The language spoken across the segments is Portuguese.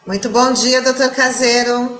Muito bom dia, doutor Caseiro.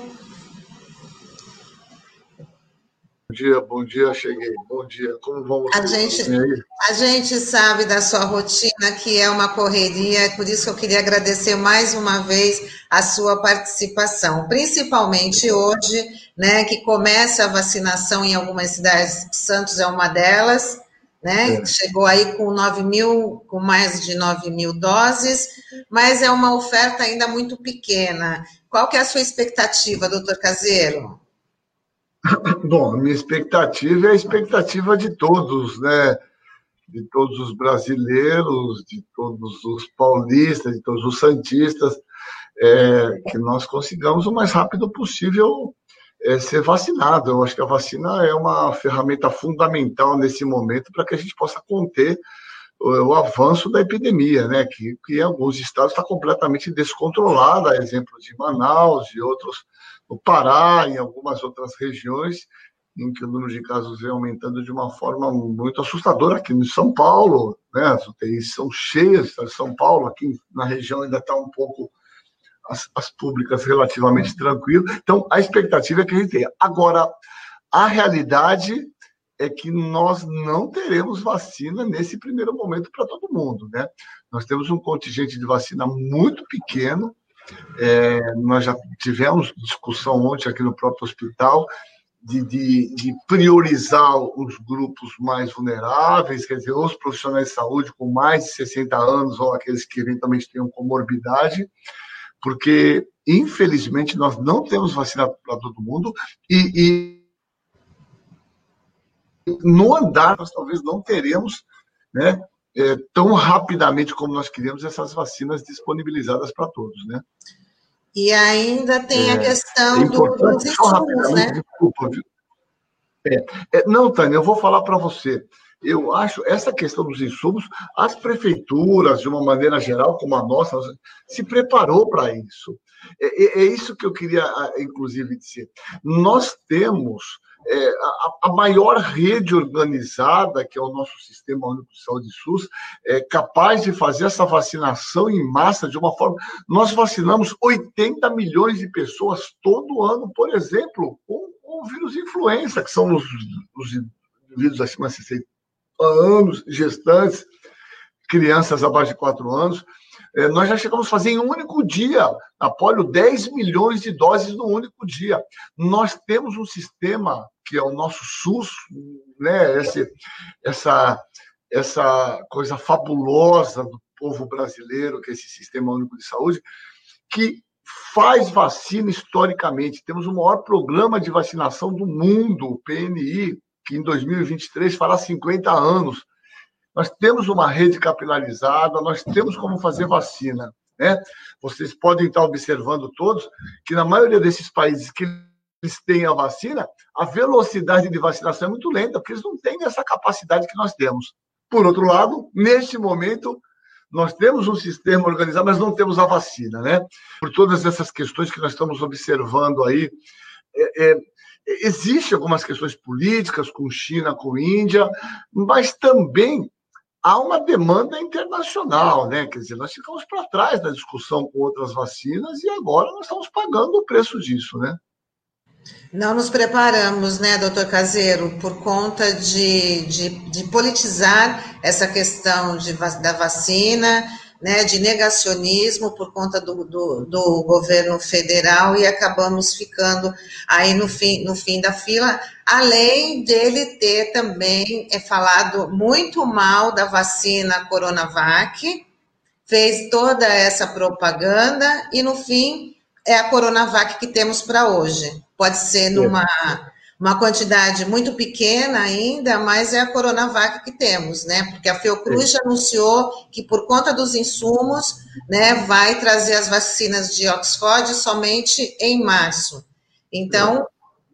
Bom dia, cheguei. Bom dia, como vão A vocês? Tudo gente, bem aí? a gente sabe da sua rotina, que é uma correria, por isso que eu queria agradecer mais uma vez a sua participação, principalmente hoje, né, que começa a vacinação em algumas cidades, Santos é uma delas, né, É. chegou aí com 9.000, com mais de 9.000 doses, mas é uma oferta ainda muito pequena. Qual que é a sua expectativa, doutor Caseiro? Bom, a minha expectativa é a expectativa de todos, né? De todos os brasileiros, de todos os paulistas, de todos os santistas, que nós consigamos o mais rápido possível ser vacinado. Eu acho que a vacina é uma ferramenta fundamental nesse momento para que a gente possa conter o avanço da epidemia, né? Que em alguns estados está completamente descontrolada, exemplo de Manaus e outros, no Pará, em algumas outras regiões, em que o número de casos vem aumentando de uma forma muito assustadora. Aqui em São Paulo, né? As UTIs são cheias em São Paulo, aqui na região ainda está um pouco as públicas relativamente tranquilo. Então, a expectativa é que a gente tenha. Agora, a realidade é que nós não teremos vacina nesse primeiro momento para todo mundo, né? Nós temos um contingente de vacina muito pequeno. Nós já tivemos discussão ontem aqui no próprio hospital de priorizar os grupos mais vulneráveis, quer dizer, os profissionais de saúde com mais de 60 anos ou aqueles que eventualmente tenham comorbidade, porque, infelizmente, nós não temos vacina para todo mundo e no andar nós talvez não teremos, né, tão rapidamente como nós queríamos essas vacinas disponibilizadas para todos, né? E ainda tem a É questão dos importante, só insumos, rapidamente, né? desculpa, viu? Não, Tânia, eu vou falar para você. Eu acho essa questão dos insumos, as prefeituras, de uma maneira geral, como a nossa, se preparou para isso. É isso que eu queria, inclusive, dizer. Nós temos a maior rede organizada, que é o nosso Sistema Único de Saúde SUS, capaz de fazer essa vacinação em massa de uma forma. Nós vacinamos 80 milhões de pessoas todo ano, por exemplo, com o vírus influenza, que são os indivíduos acima de 60 anos, gestantes, crianças abaixo de 4 anos. Nós já chegamos a fazer em um único dia, na polio, 10 milhões de doses no único dia. Nós temos um sistema, que é o nosso SUS, né? Essa coisa fabulosa do povo brasileiro, que é esse Sistema Único de Saúde, que faz vacina historicamente. Temos o maior programa de vacinação do mundo, o PNI, que em 2023 fará 50 anos. Nós temos uma rede capilarizada, nós temos como fazer vacina, né? Vocês podem estar observando todos que na maioria desses países que eles têm a vacina, a velocidade de vacinação é muito lenta, porque eles não têm essa capacidade que nós temos. Por outro lado, neste momento, nós temos um sistema organizado, mas não temos a vacina, né? Por todas essas questões que nós estamos observando aí, existem algumas questões políticas com China, com Índia, mas também há uma demanda internacional, né? Quer dizer, nós ficamos para trás na discussão com outras vacinas e agora nós estamos pagando o preço disso, né? Não nos preparamos, né, doutor Caseiro, por conta de politizar essa questão da vacina, né, de negacionismo por conta do governo federal e acabamos ficando aí no fim da fila, além dele ter também falado muito mal da vacina Coronavac, fez toda essa propaganda e no fim é a Coronavac que temos para hoje. Pode ser uma quantidade muito pequena ainda, mas é a Coronavac que temos, né? Porque a Fiocruz já anunciou que por conta dos insumos, né, vai trazer as vacinas de Oxford somente em março. Então,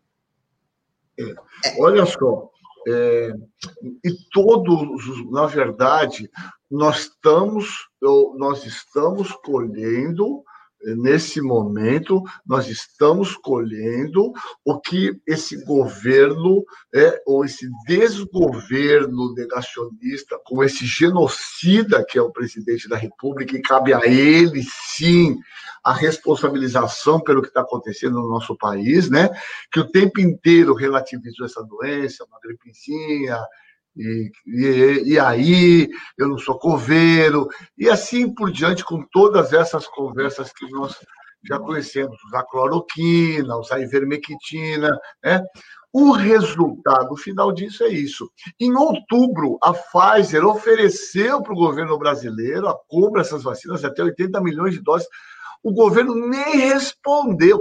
olha só, e todos, na verdade, nós estamos colhendo nesse momento, nós estamos colhendo o que esse governo, ou esse desgoverno negacionista, com esse genocida que é o presidente da República, e cabe a ele, sim, a responsabilização pelo que está acontecendo no nosso país, né? Que o tempo inteiro relativizou essa doença, uma gripezinha, e aí, eu não sou coveiro, e assim por diante, com todas essas conversas que nós já conhecemos, usar cloroquina, usar ivermectina, né? O resultado final disso é isso. Em outubro, a Pfizer ofereceu para o governo brasileiro a compra dessas vacinas, até 80 milhões de doses. O governo nem respondeu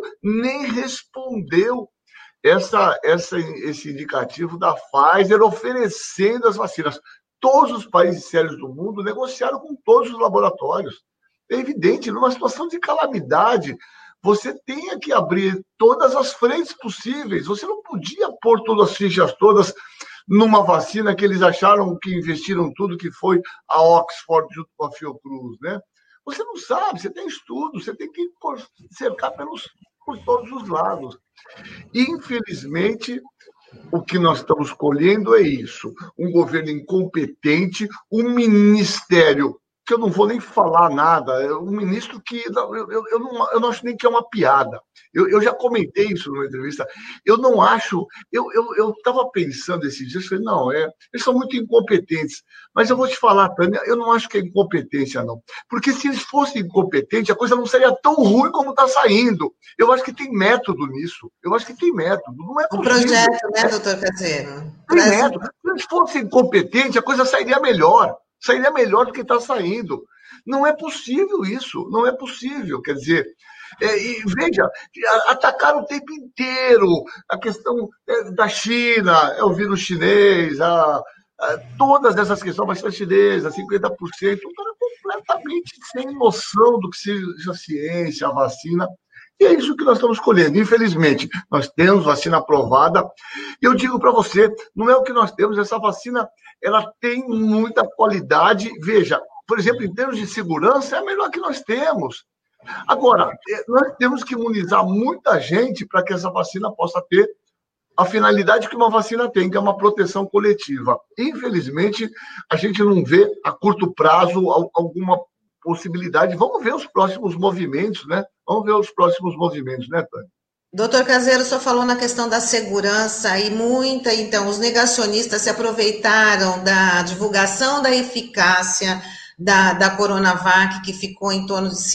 esse indicativo da Pfizer oferecendo as vacinas. Todos os países sérios do mundo negociaram com todos os laboratórios. É evidente, numa situação de calamidade, você tem que abrir todas as frentes possíveis. Você não podia pôr todas as fichas todas numa vacina que eles acharam que investiram tudo, que foi a Oxford junto com a Fiocruz, né? Você não sabe, você tem estudo, você tem que cercar por todos os lados. Infelizmente, o que nós estamos colhendo é isso: um governo incompetente, um ministério que eu não vou nem falar nada, um ministro que eu não acho nem que é uma piada. Eu já comentei isso numa entrevista. Eu não acho. Eu estava pensando esses dias, falei, não, eles são muito incompetentes. Mas eu vou te falar, Tânia, eu não acho que é incompetência, não. Porque se eles fossem incompetentes, a coisa não seria tão ruim como está saindo. Eu acho que tem método nisso. Eu acho que tem método. Não é possível. Um projeto, né, doutor Caseiro? Tem método. Se eles fossem incompetentes, a coisa sairia melhor. Sairia melhor do que está saindo. Não é possível isso. Não é possível. Quer dizer, e veja, atacaram o tempo inteiro a questão da China, o vírus chinês, todas essas questões, vacina chinesa, 50%, um cara completamente sem noção do que seja a ciência, a vacina. E é isso que nós estamos colhendo. Infelizmente, nós temos vacina aprovada. E eu digo para você, não é o que nós temos, essa vacina ela tem muita qualidade. Veja, por exemplo, em termos de segurança, é a melhor que nós temos. Agora, nós temos que imunizar muita gente para que essa vacina possa ter a finalidade que uma vacina tem, que é uma proteção coletiva. Infelizmente, a gente não vê a curto prazo alguma possibilidade. Vamos ver os próximos movimentos, né? Vamos ver os próximos movimentos, né, Tânia? Doutor Caseiro, só falou na questão da segurança e então, os negacionistas se aproveitaram da divulgação da eficácia da Coronavac, que ficou em torno de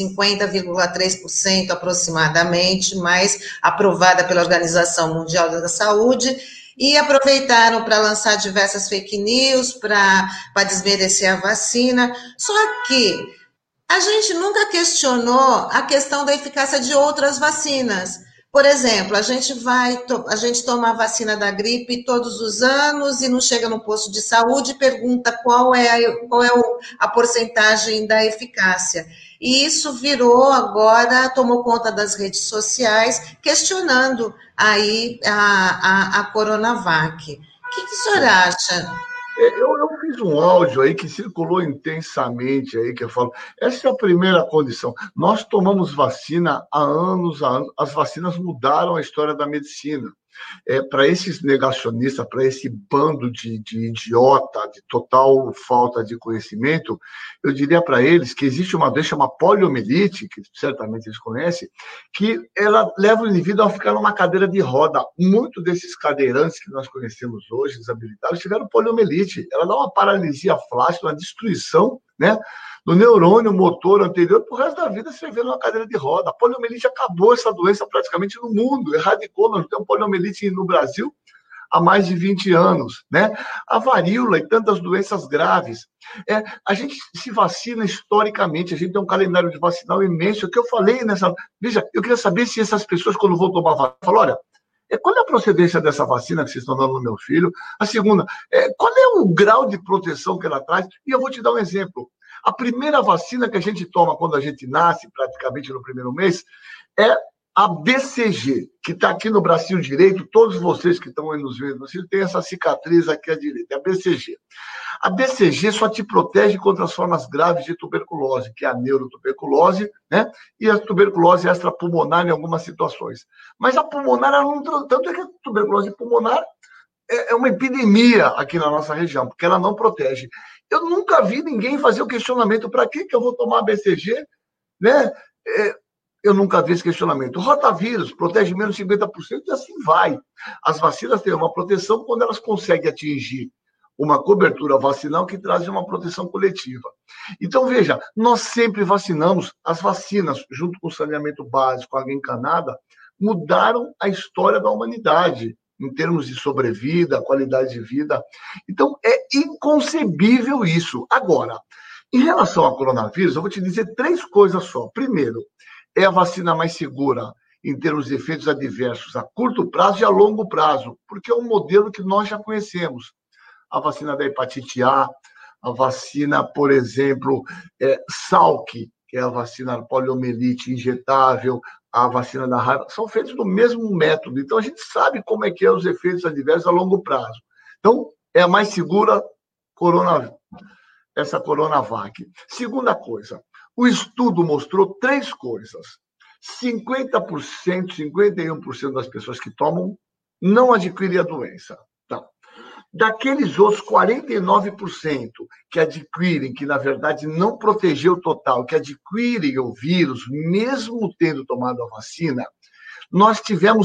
50,3% aproximadamente, mas aprovada pela Organização Mundial da Saúde, e aproveitaram para lançar diversas fake news, para desmerecer a vacina. Só que a gente nunca questionou a questão da eficácia de outras vacinas. Por exemplo, a gente toma a vacina da gripe todos os anos e não chega no posto de saúde e pergunta qual é a porcentagem da eficácia. E isso tomou conta das redes sociais, questionando aí a Coronavac. O que o senhor acha? Eu fiz um áudio aí que circulou intensamente aí, que eu falo, essa é a primeira condição. Nós tomamos vacina há anos, as vacinas mudaram a história da medicina. Para esses negacionistas, para esse bando de idiota, de total falta de conhecimento, eu diria para eles que existe uma doença chamada poliomielite, que certamente eles conhecem, que ela leva o indivíduo a ficar numa cadeira de roda. Muitos desses cadeirantes que nós conhecemos hoje, desabilitados, tiveram poliomielite. Ela dá uma paralisia flácida, uma destruição, né, do neurônio motor anterior, pro resto da vida você vê numa cadeira de roda. A poliomielite acabou essa doença praticamente no mundo, erradicou. Nós temos poliomielite no Brasil há mais de 20 anos, né? A varíola e tantas doenças graves. A gente se vacina historicamente, a gente tem um calendário de vacinal imenso, que eu falei nessa... Veja, eu queria saber se essas pessoas, quando vão tomar vacina, falam, olha, qual é a procedência dessa vacina que vocês estão dando no meu filho? A segunda, qual é o grau de proteção que ela traz? E eu vou te dar um exemplo. A primeira vacina que a gente toma quando a gente nasce, praticamente no primeiro mês, é A BCG, que está aqui no bracinho direito, todos vocês que estão aí nos vendo, vocês têm essa cicatriz aqui à direita, é a BCG. A BCG só te protege contra as formas graves de tuberculose, que é a neurotuberculose, né? E a tuberculose extrapulmonar em algumas situações. Mas a pulmonar, tanto é que a tuberculose pulmonar é uma epidemia aqui na nossa região, porque ela não protege. Eu nunca vi ninguém fazer o questionamento, para que eu vou tomar a BCG, né? Eu nunca vi esse questionamento. O rotavírus protege menos de 50% e assim vai. As vacinas têm uma proteção quando elas conseguem atingir uma cobertura vacinal que traz uma proteção coletiva. Então, veja, nós sempre vacinamos. As vacinas, junto com o saneamento básico, água encanada, mudaram a história da humanidade, em termos de sobrevida, qualidade de vida. Então, é inconcebível isso. Agora, em relação ao coronavírus, eu vou te dizer 3 coisas só. Primeiro, é a vacina mais segura em termos de efeitos adversos a curto prazo e a longo prazo, porque é um modelo que nós já conhecemos. A vacina da hepatite A, a vacina, por exemplo, Salk, que é a vacina da poliomielite injetável, a vacina da raiva, são feitos do mesmo método. Então, a gente sabe como é que é os efeitos adversos a longo prazo. Então, é a mais segura essa Coronavac. Segunda coisa, o estudo mostrou 3 coisas. 50%, 51% das pessoas que tomam não adquirem a doença. Tá. Daqueles outros 49% que adquirem, que na verdade não protegeu total, que adquirem o vírus, mesmo tendo tomado a vacina, nós tivemos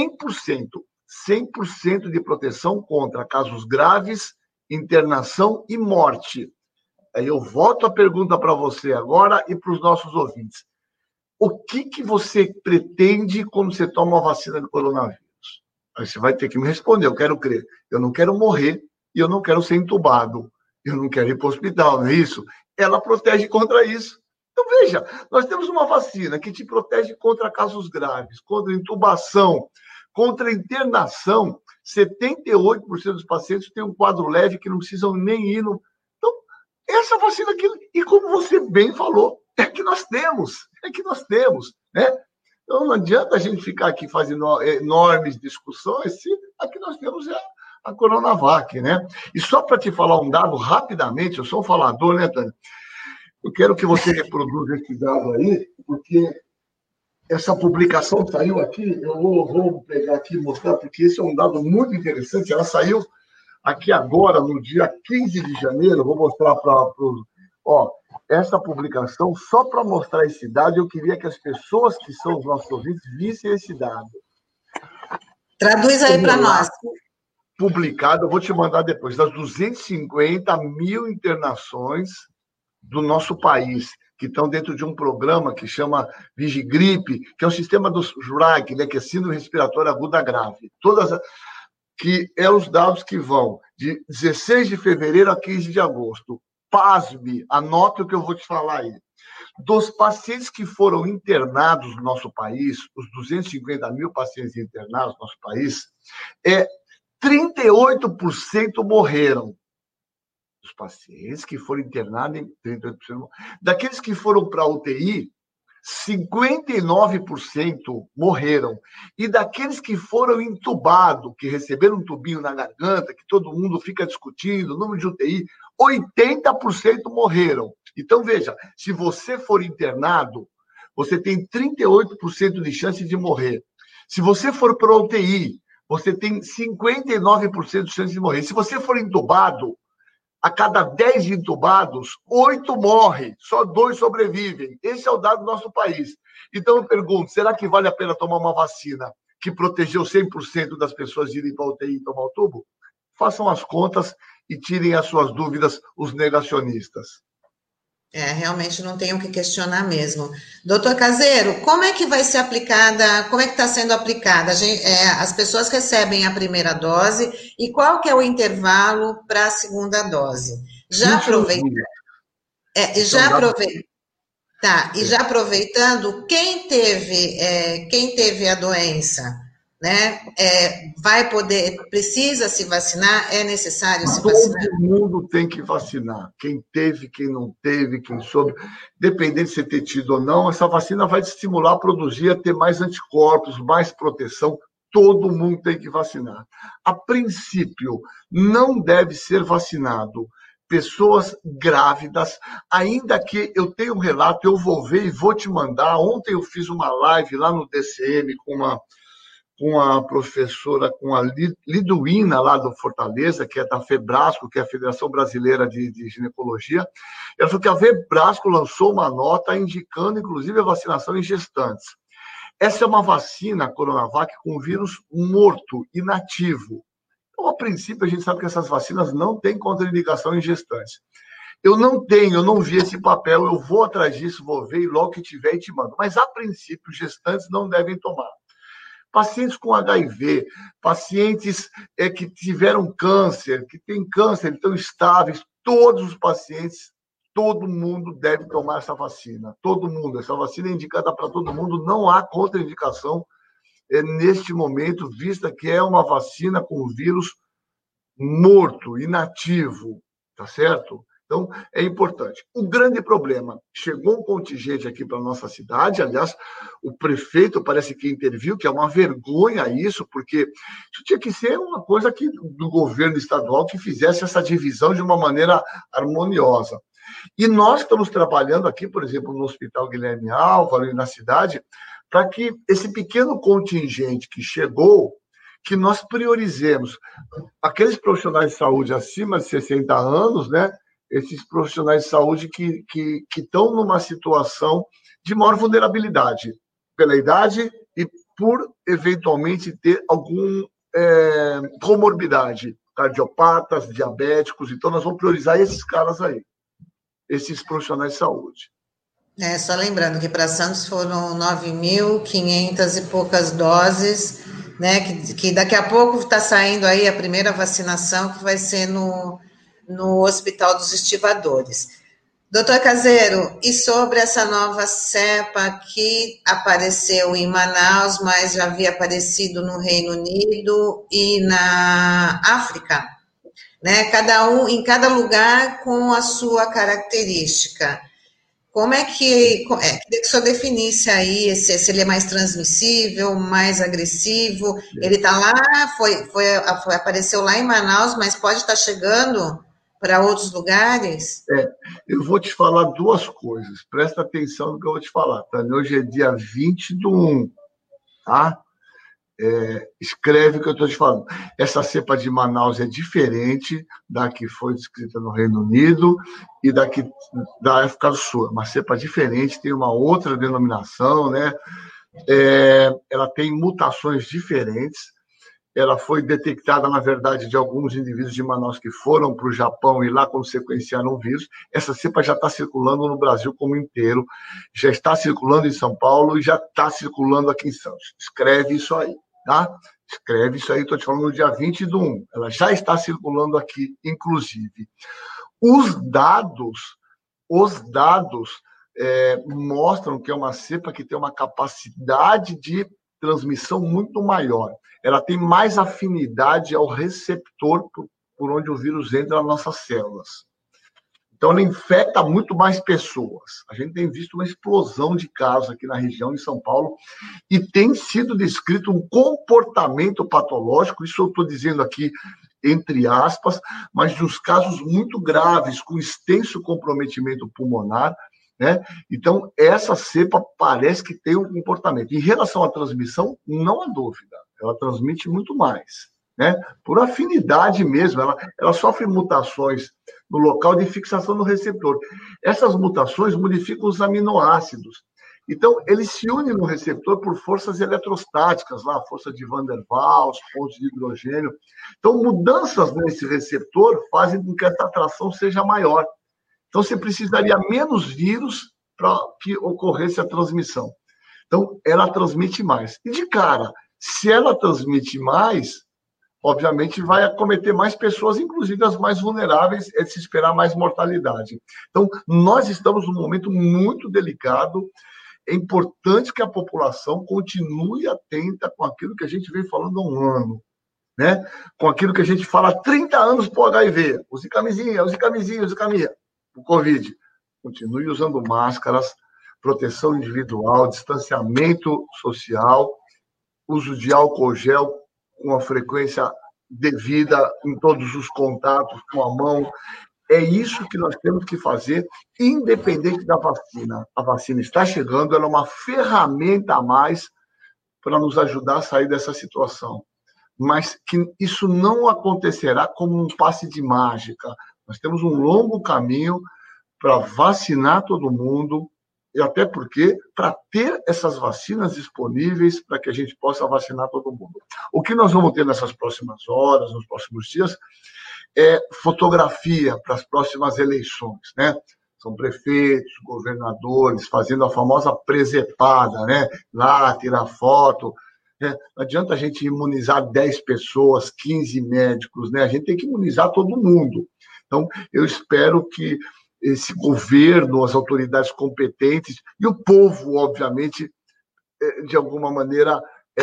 100% de proteção contra casos graves, internação e morte. Aí eu volto a pergunta para você agora e para os nossos ouvintes. O que você pretende quando você toma a vacina do coronavírus? Aí você vai ter que me responder, eu quero crer. Eu não quero morrer e eu não quero ser entubado. Eu não quero ir para o hospital, não é isso? Ela protege contra isso. Então, veja, nós temos uma vacina que te protege contra casos graves, contra intubação, contra internação. 78% dos pacientes têm um quadro leve que não precisam nem ir no... Então, essa vacina aqui, e como você bem falou, é que nós temos, né? Então, não adianta a gente ficar aqui fazendo enormes discussões se aqui nós temos a Coronavac, né? E só para te falar um dado rapidamente, eu sou um falador, né, Tânia? Eu quero que você reproduza esse dado aí, porque essa publicação saiu aqui, eu vou pegar aqui e mostrar, porque esse é um dado muito interessante, ela saiu aqui agora, no dia 15 de janeiro, vou mostrar para os... Essa publicação, só para mostrar esse dado, eu queria que as pessoas que são os nossos ouvintes vissem esse dado. Traduz aí para nós. Publicado, eu vou te mandar depois, das 250 mil internações do nosso país, que estão dentro de um programa que chama Vigigripe, que é o sistema do SRAG, né, que é Síndrome Respiratória Aguda Grave. Que é os dados que vão de 16 de fevereiro a 15 de agosto. Pasme, anote o que eu vou te falar aí. Dos pacientes que foram internados no nosso país, os 250 mil pacientes internados no nosso país, 38% morreram. Os pacientes que foram internados, 38%. Daqueles que foram para a UTI, 59% morreram. E daqueles que foram entubados, que receberam um tubinho na garganta, que todo mundo fica discutindo, número de UTI, 80% morreram. Então, veja, se você for internado, você tem 38% de chance de morrer. Se você for para a UTI, você tem 59% de chance de morrer. Se você for entubado, a cada 10 entubados, 8 morrem, só 2 sobrevivem. Esse é o dado do nosso país. Então, eu pergunto, será que vale a pena tomar uma vacina que protegeu 100% das pessoas de irem para a UTI e tomar o tubo? Façam as contas e tirem as suas dúvidas, os negacionistas. Realmente não tem o que questionar mesmo. Doutor Caseiro, como é que vai ser aplicada, como é que está sendo aplicada? As pessoas recebem a primeira dose e qual que é o intervalo para a segunda dose? Já aproveitando, quem teve a doença, né? Vai poder, precisa se vacinar, é necessário se vacinar? Todo mundo tem que vacinar. Quem teve, quem não teve, quem soube. Dependendo de você ter tido ou não, essa vacina vai te estimular a produzir, a ter mais anticorpos, mais proteção. Todo mundo tem que vacinar. A princípio, não deve ser vacinado pessoas grávidas, ainda que eu tenha um relato, eu vou ver e vou te mandar. Ontem eu fiz uma live lá no DCM com a professora, com a Liduína, lá do Fortaleza, que é da FEBRASCO, que é a Federação Brasileira de Ginecologia. Ela falou que a FEBRASCO lançou uma nota indicando, inclusive, a vacinação em gestantes. Essa é uma vacina, Coronavac, com vírus morto, inativo. Então, a princípio, a gente sabe que essas vacinas não têm contraindicação em gestantes. Eu não vi esse papel, eu vou atrás disso, vou ver, e logo que tiver, e te mando. Mas, a princípio, gestantes não devem tomar. Pacientes com HIV, pacientes que tiveram câncer, que têm câncer, estão estáveis, todos os pacientes, todo mundo deve tomar essa vacina. Todo mundo. Essa vacina é indicada para todo mundo, não há contraindicação neste momento, vista que é uma vacina com vírus morto, inativo, tá certo? Então, é importante. O grande problema, chegou um contingente aqui para a nossa cidade, aliás, o prefeito parece que interviu, que é uma vergonha isso, porque isso tinha que ser uma coisa do governo estadual que fizesse essa divisão de uma maneira harmoniosa. E nós estamos trabalhando aqui, por exemplo, no Hospital Guilherme Álvaro e na cidade, para que esse pequeno contingente que chegou, que nós priorizemos aqueles profissionais de saúde acima de 60 anos, né? Esses profissionais de saúde que estão numa situação de maior vulnerabilidade, pela idade e por, eventualmente, ter alguma comorbidade, cardiopatas, diabéticos. Então, nós vamos priorizar esses caras aí, esses profissionais de saúde. Só lembrando que para Santos foram 9.500 e poucas doses, né? Que daqui a pouco está saindo aí a primeira vacinação, que vai ser no Hospital dos Estivadores. Doutor Caseiro, e sobre essa nova cepa que apareceu em Manaus, mas já havia aparecido no Reino Unido e na África, né? Em cada lugar com a sua característica. Como queria que o senhor definisse aí se ele é mais transmissível, mais agressivo? Ele está lá, apareceu lá em Manaus, mas pode estar chegando para outros lugares? Eu vou te falar duas coisas. Presta atenção no que eu vou te falar. Tá? Hoje é dia 20/1, tá? Escreve o que eu estou te falando. Essa cepa de Manaus é diferente da que foi descrita no Reino Unido e da África do Sul. Uma cepa diferente, tem uma outra denominação, né? Ela tem mutações diferentes. Ela foi detectada, na verdade, de alguns indivíduos de Manaus que foram para o Japão e lá como sequenciaram o vírus. Essa cepa já está circulando no Brasil como inteiro, já está circulando em São Paulo e já está circulando aqui em Santos. Escreve isso aí, tá? Escreve isso aí, estou te falando no dia 20/1. Ela já está circulando aqui, inclusive. Os dados mostram que é uma cepa que tem uma capacidade de transmissão muito maior. Ela tem mais afinidade ao receptor por onde o vírus entra nas nossas células. Então, ela infecta muito mais pessoas. A gente tem visto uma explosão de casos aqui na região, em São Paulo, e tem sido descrito um comportamento patológico, isso eu estou dizendo aqui entre aspas, mas de uns casos muito graves, com extenso comprometimento pulmonar, né? Então, essa cepa parece que tem um comportamento. Em relação à transmissão, não há dúvida. Ela transmite muito mais, né? Por afinidade mesmo. Ela sofre mutações no local de fixação do receptor. Essas mutações modificam os aminoácidos. Então, eles se unem no receptor por forças eletrostáticas, lá, força de Van der Waals, pontos de hidrogênio. Então, mudanças nesse receptor fazem com que essa atração seja maior. Então, você precisaria menos vírus para que ocorresse a transmissão. Então, ela transmite mais. E, de cara, se ela transmite mais, obviamente vai acometer mais pessoas, inclusive as mais vulneráveis, é de se esperar mais mortalidade. Então, nós estamos num momento muito delicado. é importante que a população continue atenta com aquilo que a gente vem falando há um ano, né? Com aquilo que a gente fala há 30 anos para o HIV. Use camisinha, use camisinha, use camisinha. O Covid. Continue usando máscaras, proteção individual, distanciamento social, uso de álcool gel com a frequência devida em todos os contatos com a mão. É isso que nós temos que fazer, independente da vacina. A vacina está chegando, ela é uma ferramenta a mais para nos ajudar a sair dessa situação. Mas que isso não acontecerá como um passe de mágica. Nós temos um longo caminho para vacinar todo mundo, e até porque para ter essas vacinas disponíveis para que a gente possa vacinar todo mundo. O que nós vamos ter nessas próximas horas, nos próximos dias, é fotografia para as próximas eleições, né? São prefeitos, governadores, fazendo a famosa presepada, né? Lá, tirar foto. Né? Não adianta a gente imunizar 10 pessoas, 15 médicos, né? A gente tem que imunizar todo mundo. Então, eu espero que esse governo, as autoridades competentes e o povo, obviamente, de alguma maneira,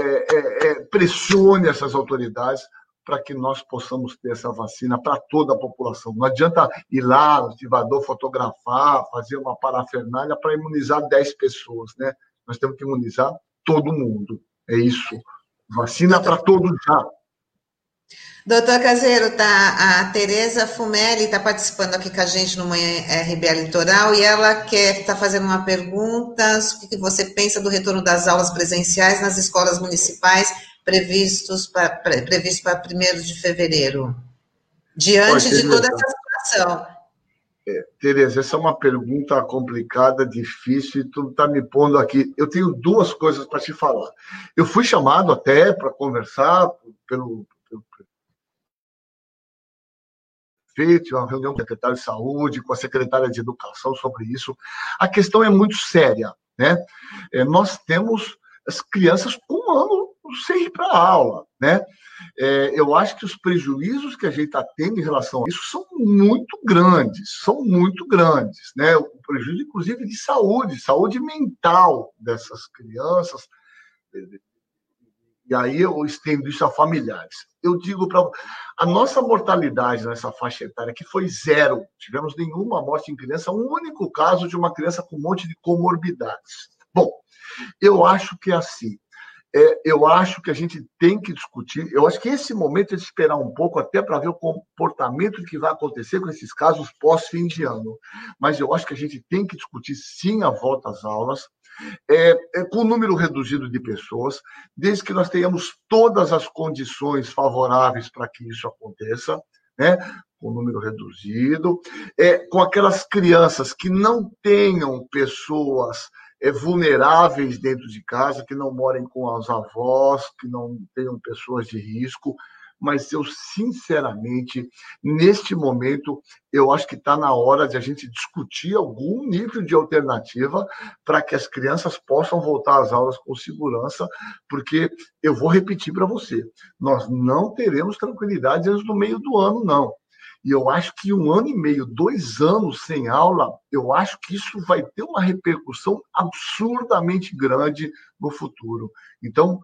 pressione essas autoridades para que nós possamos ter essa vacina para toda a população. Não adianta ir lá, no ativador, fotografar, fazer uma parafernália para imunizar 10 pessoas, né? Nós temos que imunizar todo mundo. É isso. Vacina para todos já. Doutor Caseiro, a Tereza Fumelli está participando aqui com a gente no Manhã RBA Litoral e ela está fazendo uma pergunta: o que você pensa do retorno das aulas presenciais nas escolas municipais previsto para 1º de fevereiro, diante de toda essa situação? Tereza, essa é uma pergunta complicada, difícil, e tu está me pondo aqui. Eu tenho 2 coisas para te falar. Eu fui chamado até para conversar pelo prefeito, uma reunião com o secretário de Saúde, com a secretária de Educação sobre isso. A questão é muito séria, né? Nós temos as crianças com um ano sem ir para a aula, né? Eu acho que os prejuízos que a gente está tendo em relação a isso são muito grandes, né? O prejuízo, inclusive, de saúde mental dessas crianças. E aí eu estendo isso a familiares. Eu digo para a nossa mortalidade nessa faixa etária, que foi 0, tivemos nenhuma morte em criança, um único caso de uma criança com um monte de comorbidades. Bom, eu acho que é assim. Eu acho que a gente tem que discutir, eu acho que esse momento é de esperar um pouco até para ver o comportamento que vai acontecer com esses casos pós-fim de ano. Mas eu acho que a gente tem que discutir, sim, a volta às aulas, com um número reduzido de pessoas, desde que nós tenhamos todas as condições favoráveis para que isso aconteça, né? Com um número reduzido, com aquelas crianças que não tenham pessoas vulneráveis dentro de casa, que não morem com os avós, que não tenham pessoas de risco, mas eu, sinceramente, neste momento, eu acho que está na hora de a gente discutir algum nível de alternativa para que as crianças possam voltar às aulas com segurança, porque eu vou repetir para você, nós não teremos tranquilidade antes do meio do ano, não. E eu acho que 1 ano e meio, 2 anos sem aula, eu acho que isso vai ter uma repercussão absurdamente grande no futuro. Então,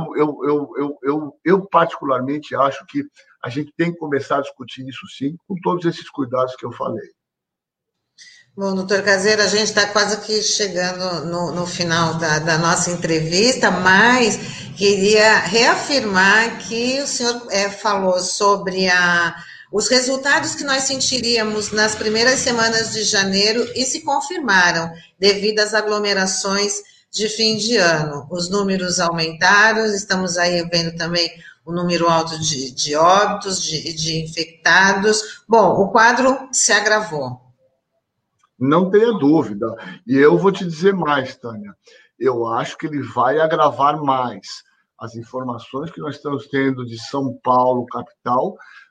eu particularmente acho que a gente tem que começar a discutir isso sim, com todos esses cuidados que eu falei. Bom, doutor Caseiro, a gente está quase que chegando no final da nossa entrevista, mas queria reafirmar que o senhor falou sobre os resultados que nós sentiríamos nas primeiras semanas de janeiro e se confirmaram devido às aglomerações de fim de ano. Os números aumentaram, estamos aí vendo também o número alto de óbitos, de infectados. Bom, o quadro se agravou. Não tenha dúvida. E eu vou te dizer mais, Tânia. Eu acho que ele vai agravar mais. As informações que nós estamos tendo de São Paulo, capital,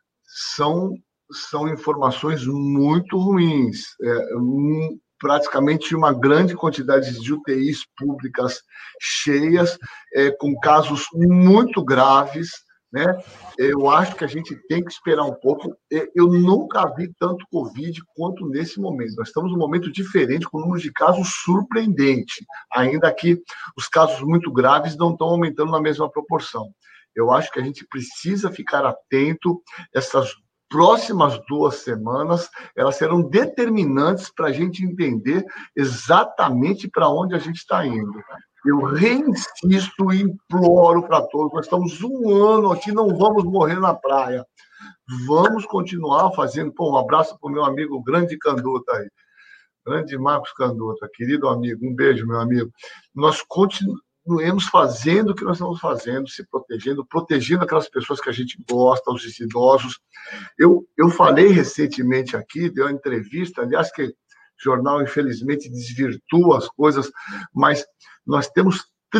são informações muito ruins. Praticamente uma grande quantidade de UTIs públicas cheias, com casos muito graves, né? Eu acho que a gente tem que esperar um pouco. Eu nunca vi tanto Covid quanto nesse momento. Nós estamos num momento diferente, com um número de casos surpreendente, ainda que os casos muito graves não estão aumentando na mesma proporção. Eu acho que a gente precisa ficar atento. Essas próximas 2 semanas, elas serão determinantes para a gente entender exatamente para onde a gente está indo. Eu reinsisto e imploro para todos, nós estamos 1 ano aqui, não vamos morrer na praia. Vamos continuar fazendo. Pô, um abraço para o meu amigo grande Canduta aí. Grande Marcos Canduta, querido amigo, um beijo, meu amigo. Nós continuemos fazendo o que nós estamos fazendo, se protegendo aquelas pessoas que a gente gosta, os idosos. Eu falei recentemente aqui, dei uma entrevista, aliás, que o jornal, infelizmente, desvirtua as coisas, mas nós temos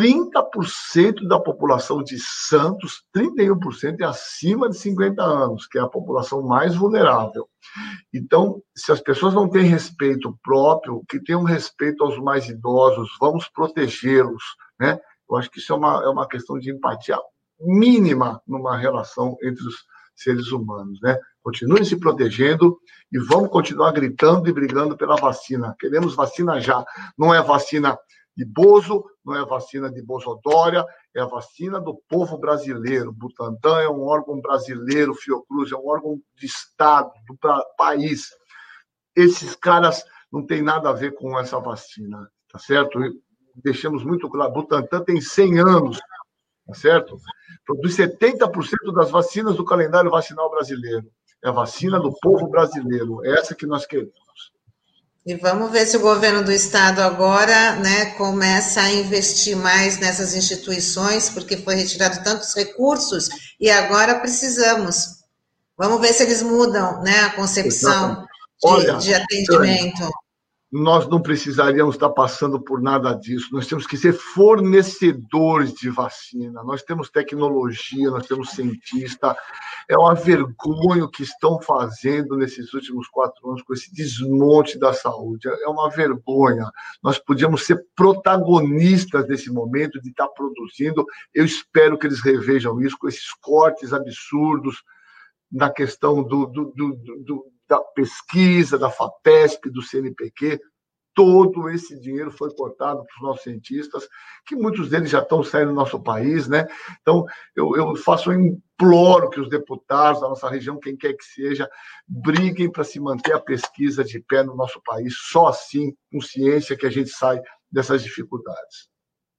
30% da população de Santos, 31% é acima de 50 anos, que é a população mais vulnerável. Então, se as pessoas não têm respeito próprio, que tenham respeito aos mais idosos, vamos protegê-los, né? Eu acho que isso é uma questão de empatia mínima numa relação entre os seres humanos, né? Continuem se protegendo e vamos continuar gritando e brigando pela vacina. Queremos vacina já. Não é vacina de Bozo, não é vacina de Bolsonaro, é a vacina do povo brasileiro. Butantan é um órgão brasileiro, Fiocruz é um órgão de Estado, do país. Esses caras não têm nada a ver com essa vacina, tá certo? Deixamos muito claro, Butantan tem 100 anos, tá certo? Produz 70% das vacinas do calendário vacinal brasileiro. É a vacina do povo brasileiro, é essa que nós queremos. E vamos ver se o governo do estado agora, né, começa a investir mais nessas instituições, porque foi retirado tantos recursos e agora precisamos. Vamos ver se eles mudam, né, a concepção de atendimento. Nós não precisaríamos estar passando por nada disso. Nós temos que ser fornecedores de vacina. Nós temos tecnologia, nós temos cientista. É uma vergonha o que estão fazendo nesses últimos 4 anos com esse desmonte da saúde. É uma vergonha. Nós podíamos ser protagonistas desse momento de estar produzindo. Eu espero que eles revejam isso com esses cortes absurdos na questão da pesquisa, da FAPESP, do CNPq. Todo esse dinheiro foi cortado para os nossos cientistas, que muitos deles já estão saindo do nosso país, né? Então, eu faço um imploro que os deputados da nossa região, quem quer que seja, briguem para se manter a pesquisa de pé no nosso país. Só assim, com ciência, que a gente sai dessas dificuldades.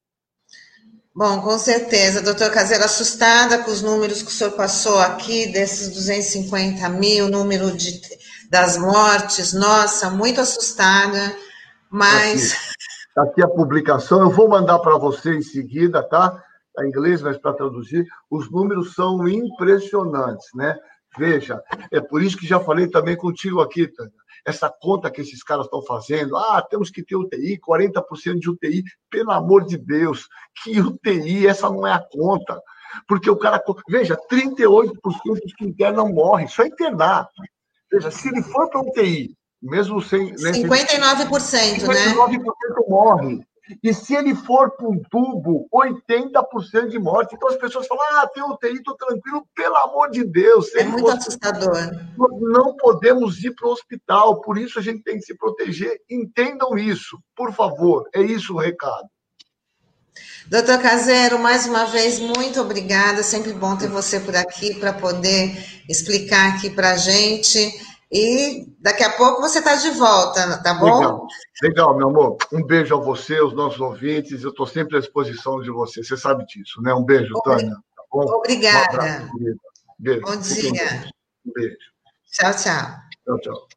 Bom, com certeza, doutor Caseiro, assustada com os números que o senhor passou aqui, desses 250 mil, número das mortes, nossa, muito assustada, mas... Está aqui a publicação, eu vou mandar para você em seguida, tá? Está em inglês, mas para traduzir, os números são impressionantes, né? Veja, é por isso que já falei também contigo aqui, Tânia. Essa conta que esses caras estão fazendo, temos que ter UTI, 40% de UTI, pelo amor de Deus, que UTI, essa não é a conta. Porque o cara, veja, 38% dos que internam morrem, só internar. Veja, se ele for para UTI, mesmo sem... 59%, né? 59% morre. E se ele for para um tubo, 80% de morte. Então as pessoas falam, tem UTI, estou tranquilo, pelo amor de Deus. É muito assustador. Nós não podemos ir para o hospital, por isso a gente tem que se proteger. Entendam isso, por favor. É isso o recado. Doutor Caseiro, mais uma vez, muito obrigada. Sempre bom ter você por aqui para poder explicar aqui para a gente. E daqui a pouco você está de volta, tá bom? Legal, meu amor. Um beijo a você, aos nossos ouvintes. Eu estou sempre à disposição de você. Você sabe disso, né? Um beijo, Tânia. Tá bom? Obrigada. Um abraço, beijo. Bom dia. Um beijo. Tchau, tchau. Tchau, tchau.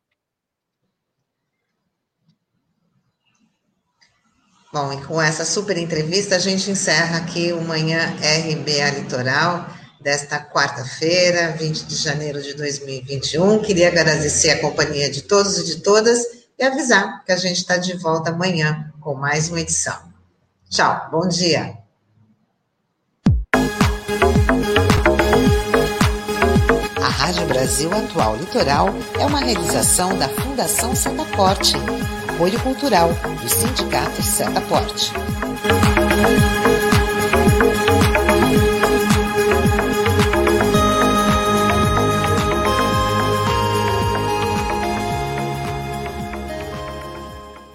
Bom, e com essa super entrevista, a gente encerra aqui o Manhã RBA Litoral desta quarta-feira, 20 de janeiro de 2021. Queria agradecer a companhia de todos e de todas e avisar que a gente está de volta amanhã com mais uma edição. Tchau, bom dia. A Rádio Brasil Atual Litoral é uma realização da Fundação Setaporte, apoio cultural do Sindicato Setaporte.